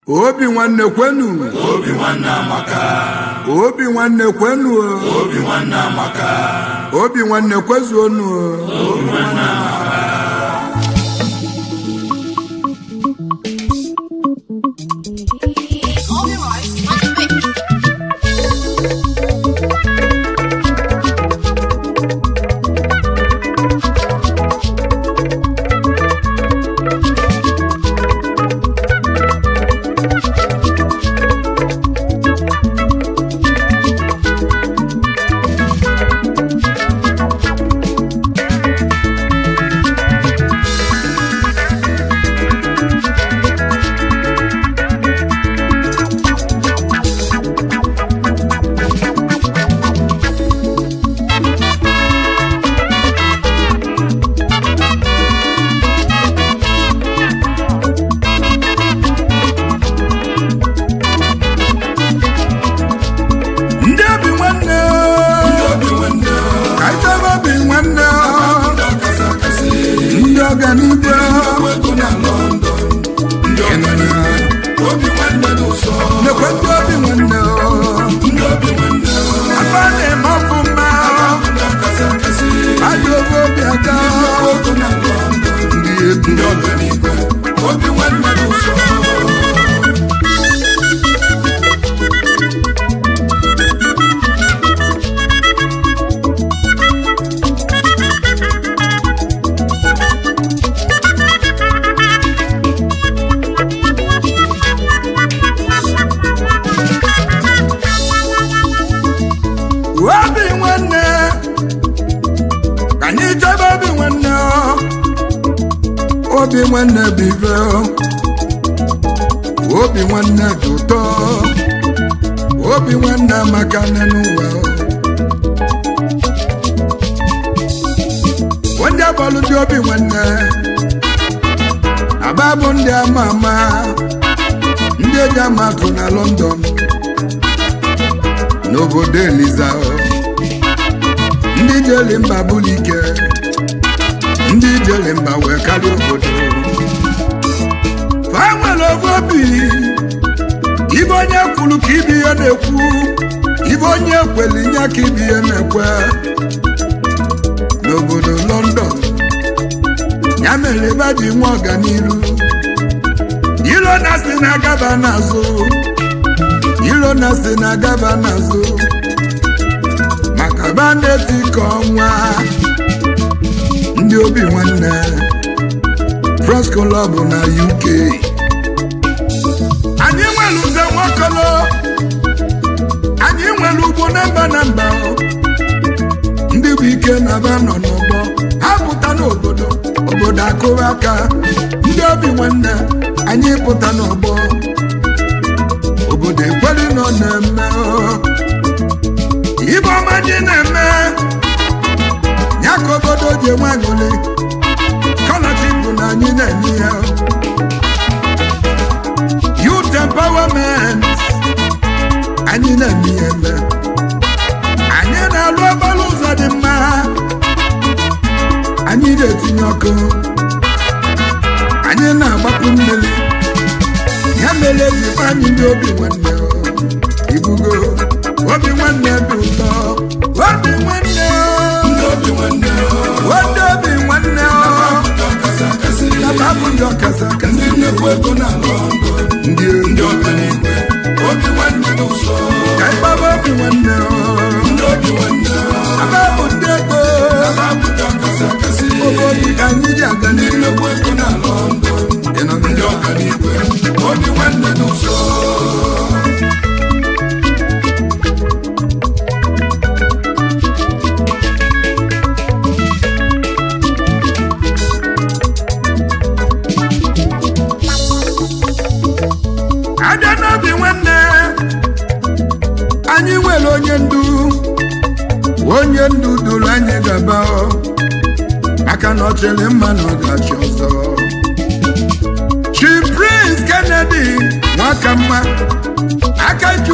Obi nwanne kwenu. Obi nwanne amaka. Obi nwanne kwenu. Obi nwanne amaka. Obi nwanne kwezuonu. Obi nwanne amaka. Obi nwanne bive, obi nwanne dị ụtọ, obi nwanne amaka n'ụwa. Ndị abalị ndị obi nwanne Aba bụ ndị ama ama, ndị eji amatụ na London n'obodo Eliza, ndị jeli mba bulike, ndị jeli mba wee karịa obodo. Fa nwere obi ibe onye kwuru ka ibe ihe na-ekwu, ibe onye kweli nye ka ibe ihe na-ekwe n'obodo London. Ya mere ebe dị nwa ọganiru, ilo na si na-agaba n'azụ, ilo na si na-agaba n'azụ, maka ba na-eti ka ọnwa. Ndị obi nwanne France Club na UK. Anyị nwere uze nwokolo, anyị nwere ugbo na mba ndị bụ ike na ba nọ n'ọgbọ, ha pụta n'obodo, obodo akụrụ aka. Ndị obi nwanne anyị pụta n'ọgbọ, obodo ekweli nọ na-eme ibe ọma ji na-eme ya ka obodo ji enwe aṅụrị. Kọlachi bụ na anyị na-enye ya youth empowerment, anyị na-eme ya eme. Anyị na-alụ okporo ụzọ dị mma, anyị na-etinye ọkụ, anyị na-agbapụ mmiri. Ya mere ezigbo anyị ndị obi nwanne ibugo obi nwanne dị ụtọ. Obi nwanne, Obi nwanne, obi nwanne na-abụ ndị ọkasa akasị, ndị nnekwu ego na London, ndị ọganiigwe. Obi nwanne dị ụsọ, ka anyị gbaba obi nwanne. ndị obi nwanne, Aba bụ ndị ego, Aba bụ ndị ọkasị akasị, obodo ka anyị ji aga ndị n'ihu. nnekwu ego na London, ndị ọganiigwe. Obi nwanne dị ụsọ. Abịa n'obi nwanne, anyị nwere onye ndu duru anyị gaba, maka na ọ chere mma na ọ ga-achị ọzọ. Chief Prince Kennedy Nwakamma, Akaji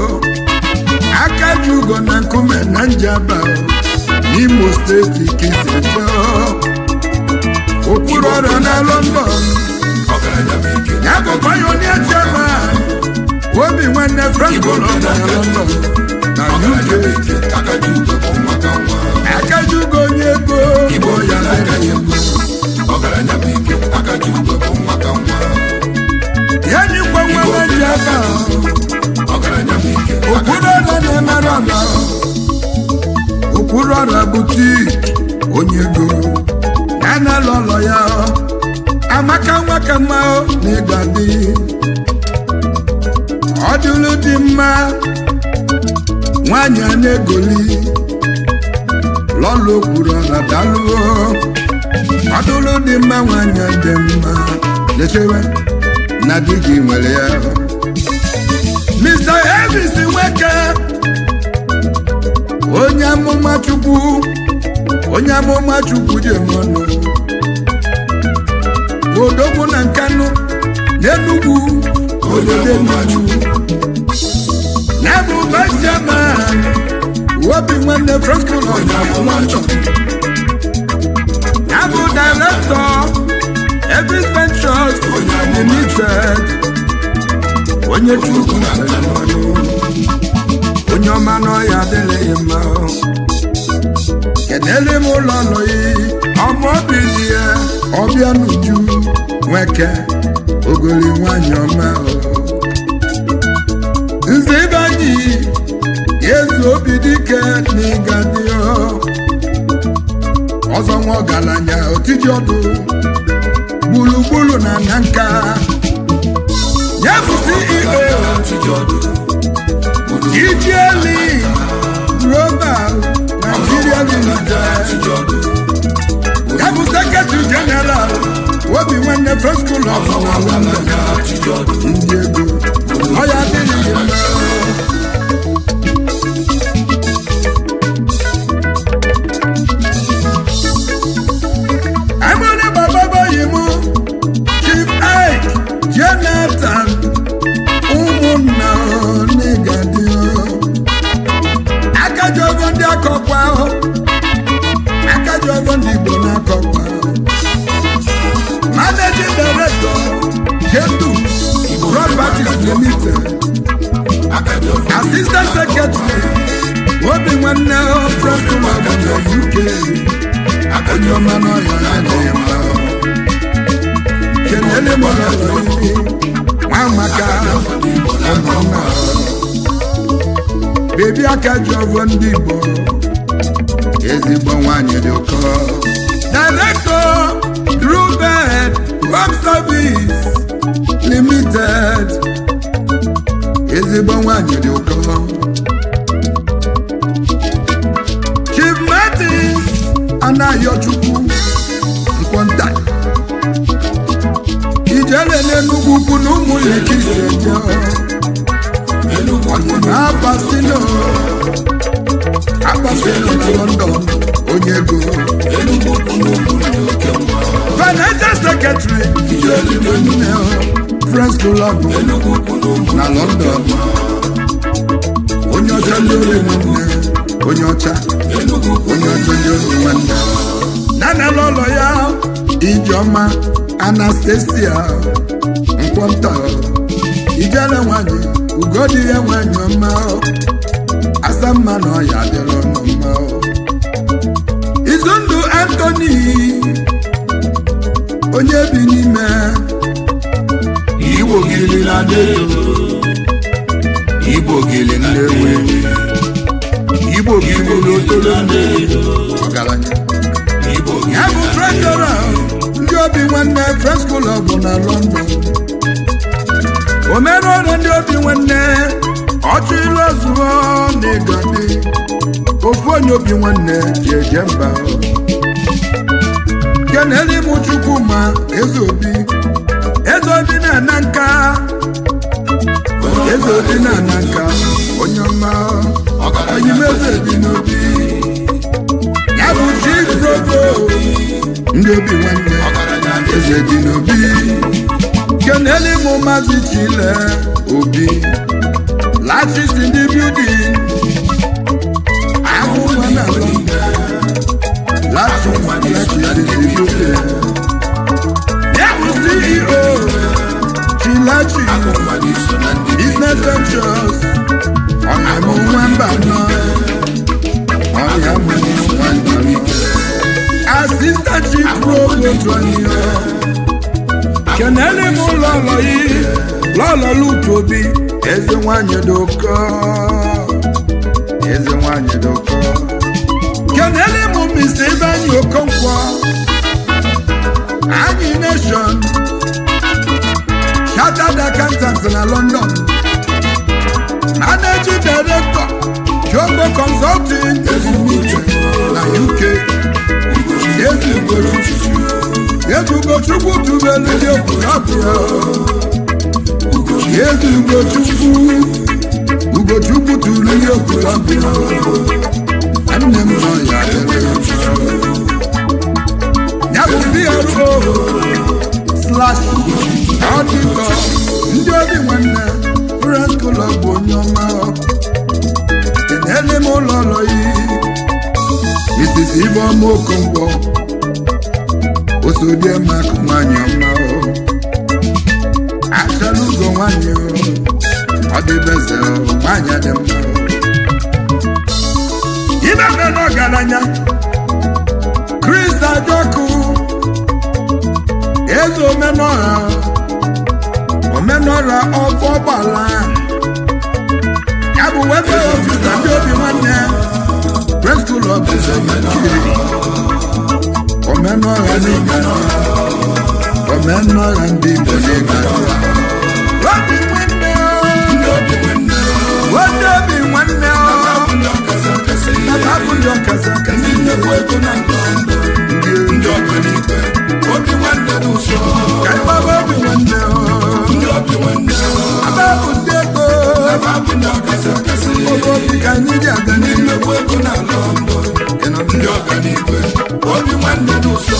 Ugo na Nkume na Njaba n'Imo steeti Kizito, okpuru ọrụ na London. ya bụ pioneer chairman obi nwanne Franco nọ na London na UK Akajugo onye ego Igbo ya mere ya nyikwa nwa ji aka okpuru ọla na-emere ọla okpuru ọla butik onye ego na-anala ụlọ ya amaka nwaka mma na ịga dị ọ dịlụ dị mma nwanyị a na-egoli lọlụ okpuru ọla dalụo ọ dịlụ dị mma nwanyị dị mma lechewe na di gị nwere ya Mr. Elvis Nweke onye amụma Chukwu dị ọnụ odogwu na Nkanụ n'Enugu obodo Enugu ya bụ vice chairman obi nwanne Franco nọ na London ya bụ director Elvis Ventures Limited onye Chukwu onye ọma n'ọya adịghị mma kenele m ụlọ nọ yi ọmọbili ya ọbịa n'uju Nweke ogoli nwanyị ọma nze ibe anyị ezu obi dike n'ịga dị ọzọ nwa ọgaranya otiji ọdụ gburugburu na nka ya bụ CEO Ijeli Global Nigeria Limited ya bụ Secretary General obi nwanne Franco nọ na London ndị ego ọ ya adịghị mma amụrụ baba boyi mụ Chief Ike Jonathan ụmụnna n'ịgadị akajogo ndị akọkwa akajogo ndị Igbo na-akọkwa Managing Director Kedu Properties Limited Assistant Secretary obi nwanne Franco nọ na UK onye ọma n'ọya na-enye mma kenele m ụlọ Nwamaka ọmụma bebi Akajugo ndị Igbo ezigbo nwanyị dị ụkọ Director Rubed Home Service Limited ezigbo nwanyị dị ụkọ Chief Martin Anayochukwu Nkwonta ijele n'Enugu ukwu na ụmụ Lekki Abasino na London onye ego Financial Secretary Franco na London onye ọcha ndị ori nwanne onye ọcha ndị ori nwanne nana n'ụlọ ya Ijeọma Anastasia Nkwonta ijele nwanyị ugodi ya nwanyị ọma asamma na ọya adịrị ọnụ mma Izundụ Anthony onye bi n'ime Igbo gili na deyo Igbo gili na ewe Igbo gili n'otolo ndeyo ọgaranya ya bụ treasurer ndị obi nwanne Franco bụ na London omere ọrụ ndị obi nwanne ọchụ ilu ozugbo na ịgadi ofu onye obi nwanne ji eje mba keneli m Chukwuma eze obi na-ana nka onye ọma oyimeze bi n'obi ya bụ Chief Provo ndị obi nwanne eze bi n'obi keneli m Maazị Chile Obi Latches in the building ahụhụ na London Latches in the building ya bụ CEO Ventures ọya m nwamba nọ ọya m nwamba Assistant Chief Provost kenele m lọlọ yi lọlọ Lutobi eze nwanyị doko kenele m Mr. Ibanyi Okonkwo anyị nation chartered accountant na London managing director Jogo Consulting na UK Ugochukwu tubelu dị okwurapụya Ugochukwu tubelu dị okwurapụya nne m nọ ya ya bụ PRO/auditor ndị obi nwanne Friends Club bụ onye ọma kenele m ụlọ ụlọ yi Mrs. Ibeọma Okonkwo Osodiemaku nwanyị ọma achala ugo nwanyị ọ dịbeze nwanyị dị mma ibe n'ọgaranya Chris Ajoku eze omenọra ọfọgbala ya bụ webe ofisa ndị obi nwanne Friends Club omenọra ndị Igbo n'ịga obi nwanne na-abụ ndị ọkazị ndị nnekwu ego na ndị ọganibe obi nwanne n'ụsọ ka ịgbaba obi nwanne ndị obi nwanne ababụ ndị ego abụ ndị ọkasị akasị obi ka anyị ji aga ndị nnekwu ego na ndị ọganibe obi nwanne n'ụsọ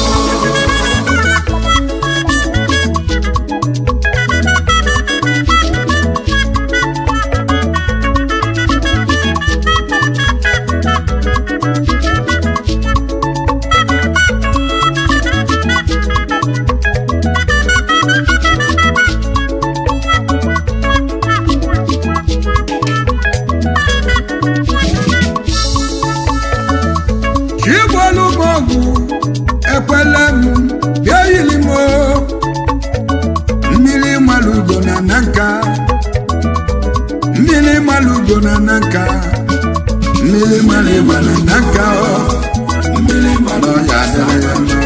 ekwele m bịa yiri m mmiri malugo na nanka mmiri malugo na nanka mmiri malugo na nanka mmiri malugo ya dịrị ya mma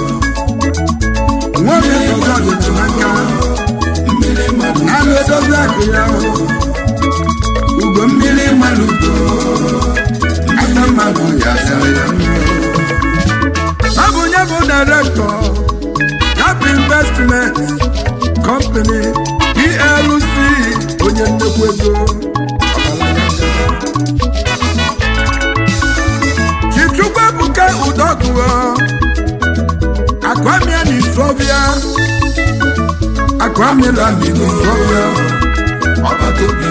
nwoke ọzọ dị na nanka mmiri malugo na-edozi akụ ya ugo mmiri malugo ata mmadụ ya dịrị ya mma Abunye bụ director Cap Investment Company PLC onye nnekwu ego Chichukwu Ebuka Udogwu Akwamia n'Isovia Akwamila n'Isovia ọbatobi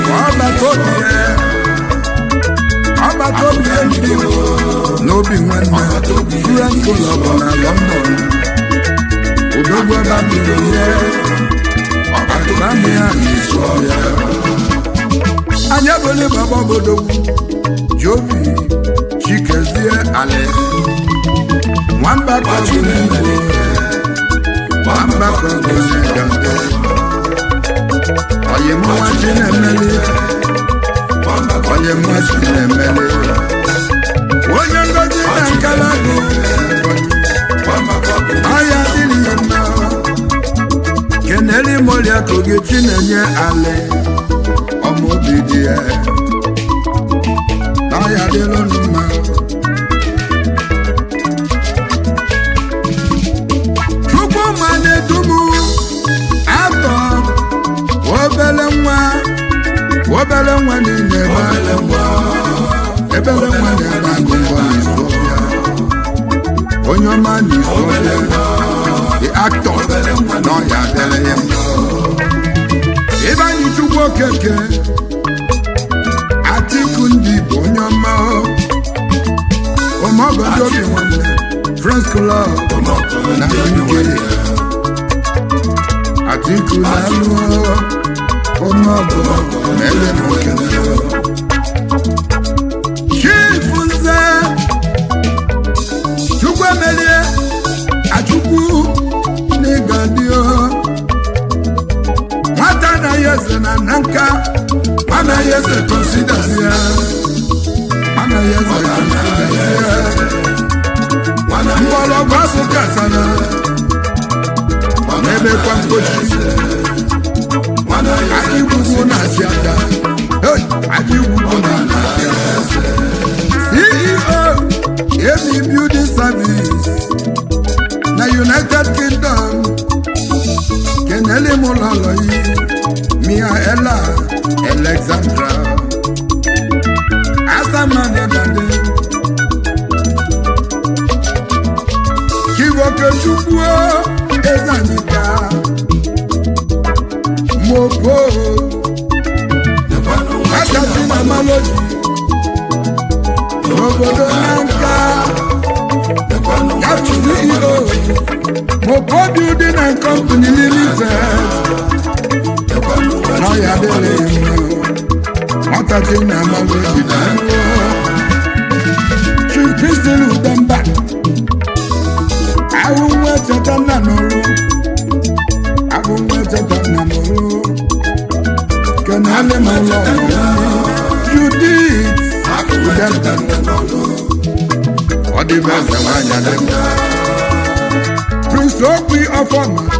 ndị n'obi nwanne Friends Club na London Odogwu ọbabiri ihe ọbatobi ya n'Isovia anya bụli baba Odogwu Jovi Chikezie Ale nwamba kọbụ n'Igbo nwamba kọbụ n'Egande onye mụwa Chinemeli onye mụwa Chinemeli onye ngozi na nkala bụ ahịa dịrị ya mma keneli molia koge Chinenye Ale ọmụobi dị ya ahịa dịrị mma Chukwu ma na-edumu atọ obele nwa niile ebele nwa na-ebe agụgọ n'Isovia onye ọma n'Isovia the actor na ọya dere ya Ibanyi Chukwu Okeke Atiku ndị Igbo onye ọma Omogodo obi nwanne Friends Club na UK Atiku na-alụ ọmọgọ mele mokele chief nze chukwu emelie achukwu n'ịgadio nwata na yeze na nka mana yeze consideria mana yeze consideria mgbọrọgwụ azụ kasara n'ebe kwa mkpochi Aji gbugbo na asiada Aji gbugbo na asiada CEO AB Building Service na United Kingdom Kenele Mololoyi Mia Ella Alexandra Asamane Bande Kivoke Chukwu Ezanika Mopo Akati na Malodi Obodo Nanka Yapu CEO Mopo Building and Company Limited Now ya dele Akati na Malodi Chief Christian Udamba Awuwe Chetana Noro Awuwe Chetana Noro Kenale Malo Judith Odibese wanya dem Prince Okwi of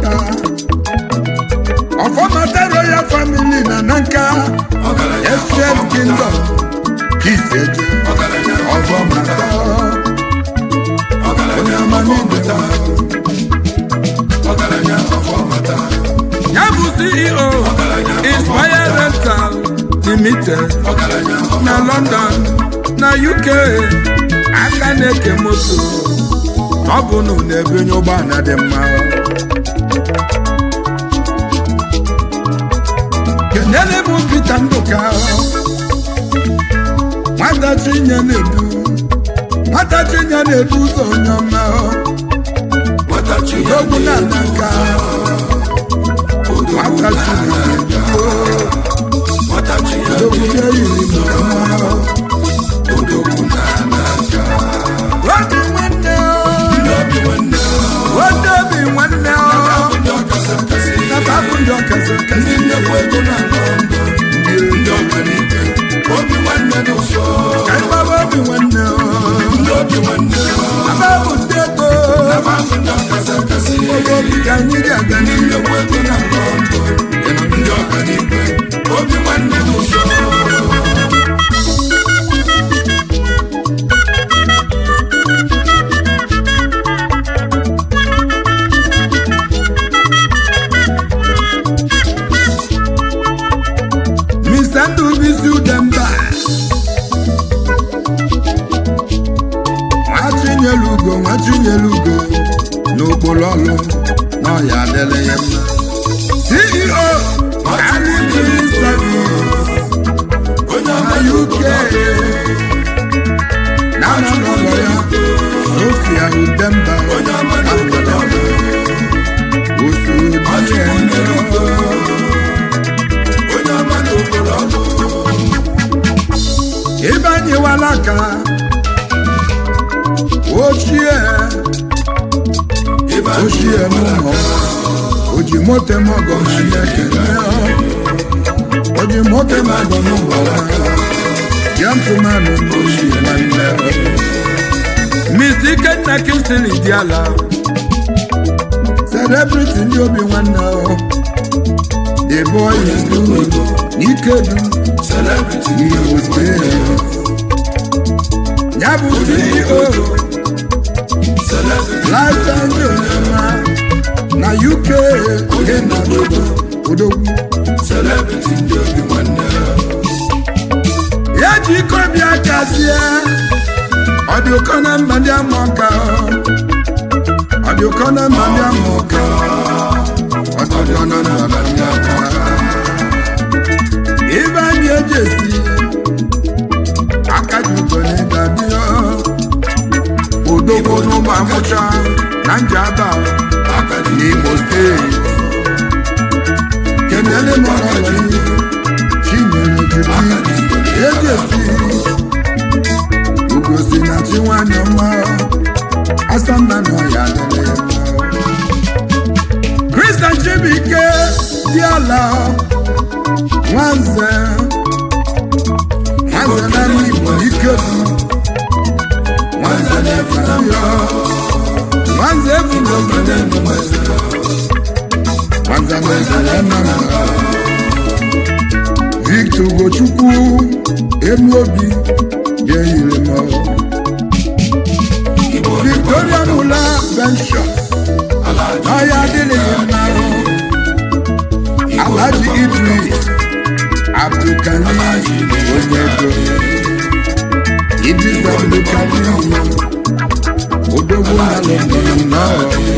Omata Royal Family na Nanka Eshem Kingdom Kiseje of Omata Yabu CEO Inspire Rental Limited na London na UK aka na-eke moto ọ bụ na na-ebunye ụgbọala dị mma kenele bụ Peter Nduka nwata Chinye na-edu ụzọ onye ọma ogwu na Nanka nwata Chinye ogwu na-eyiri odogwu na Nanka Obi nwanne Natabu ndị ọkasị ndị nnekwu ego na ndị ọganibe Obi nwanne n'ụsọ ka ịgbaba obi nwanne Ababu ndị ego obi ka anyị ga-aga nnekwu ego na ndị ọganibe Obi nwanne n'ụsọ Nwachinyelugo n'okporo ọlụ n'ọya adịla ya mma CEO Alibri Service na UK na n'ụlọ ya Sofia Udemba ịbanyewala aka ochie n'ụlọ oji moto mọgọ n'anya ekele oji moto mọgọ n'ụlọ ya ntụmanụ n'ochie nwanne Miss Ikenna Kingsley Diala celebrity ndị obi nwanne the boy is good n'Ikedu celebrity n'Imo State ya bụ CEO Lifetime na UK na odogwu celebrity ndị obi nwanne ya ji iko bịa kazie ọ dị ụkọ na mba ndị amụọka ọ dị ụkọ na mba ndị amụọka ọ dị ụkọ na mba ndị amụọka ibe anyị eji esi aka ji ugo na ịga bịa odogwu n'ụmụ amụcha na Njaba n'Imo Steeti kenele mọrọ lọla nwanze n'ala Igbo ike bụ nwanze na-efabio nwanze ebubo nwanze na-efabio Victor Ugochukwu Enuobi deyiri m Victoria Mula Benshon Aya adịghị mma Alhaji Idris Abdulkani onye ego Idris Abdulkani odogwu na London na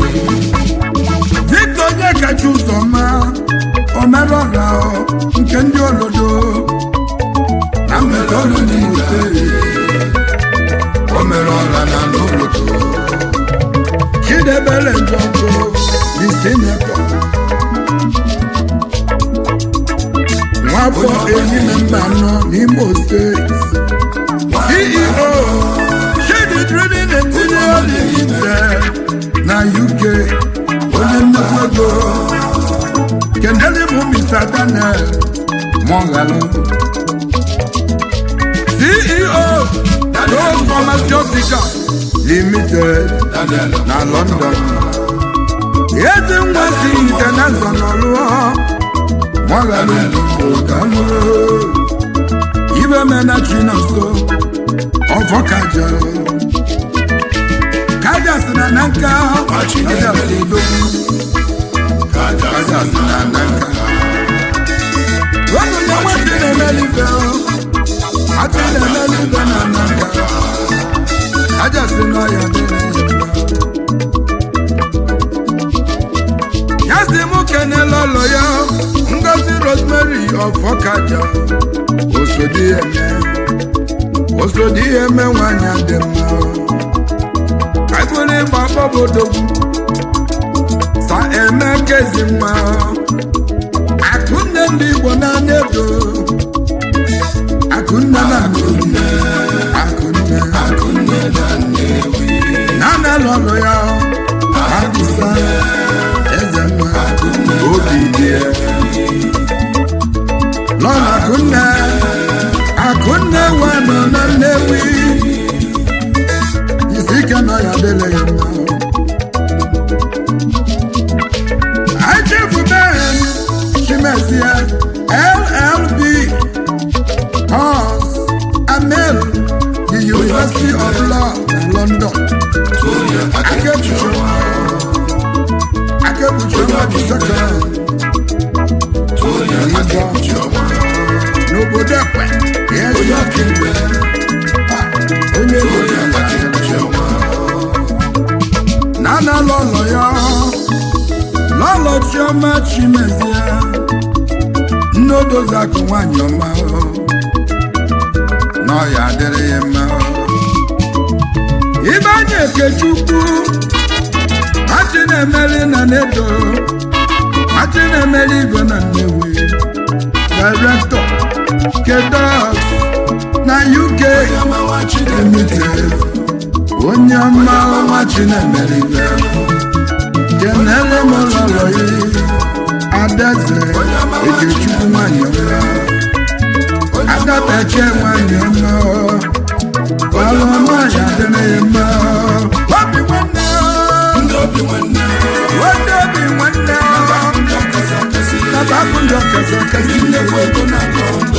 Victor onye kacha ụzọ ma omerọra nke ndị olodo na mmetọrụ n'ite omerọra na n'olodo Chidebere Njogo the senator nwafọ Enyimba Mbanọ n'Imo State CEO Shady Trading and Material Limited na UK onye nnukwu ego Kendele mu Mr. Daniel Mongalo CEO Those Pharmaceutical Limited na London Yezi Mwasi International Mongalo Mongalo Ibe Mena Chinoso Ofokaja Kaja Sinananka Kaja Sidogu Kaja Sinananka Wanu ya wati nemelibe Ati nemelibe nananka Kaja Sinaya Yasi mukene lolo ya Ngozi Rosemary Ofokaja Osodi eme wanya dema Kaibuni baba bodogu Sa eme kezi mwa Akunne ndi bona nedo Akunne na newi Akunne na newi Nana lolo ya Hadisa Ezema Obidie Lola Akunne wano na newi Isike no ya dele yema Achifu Ben Shimesia LLB Hans Amel the University of Law in London Akebuchoma the second N'obodo ekwe yes Nana lolo ya Lolo Chioma Chimezie Nnodozi nwanyị ọma n'ọya adịrị ya mma Ibanye Ekechukwu Machi na-emeli na Nedo Machi na-emeli Igwe na Nnewi Director Kedos na UK Limited onye ọma Machi na-emeli Igwe Kenele Mololoyi Adaze Ekechukwu nwanyị ọma Adabeche nwanyị ọma Walo nwanyị adịrị ya mma Obi nwanne Naba kundo kasa kasi nnekwu ego na-akọ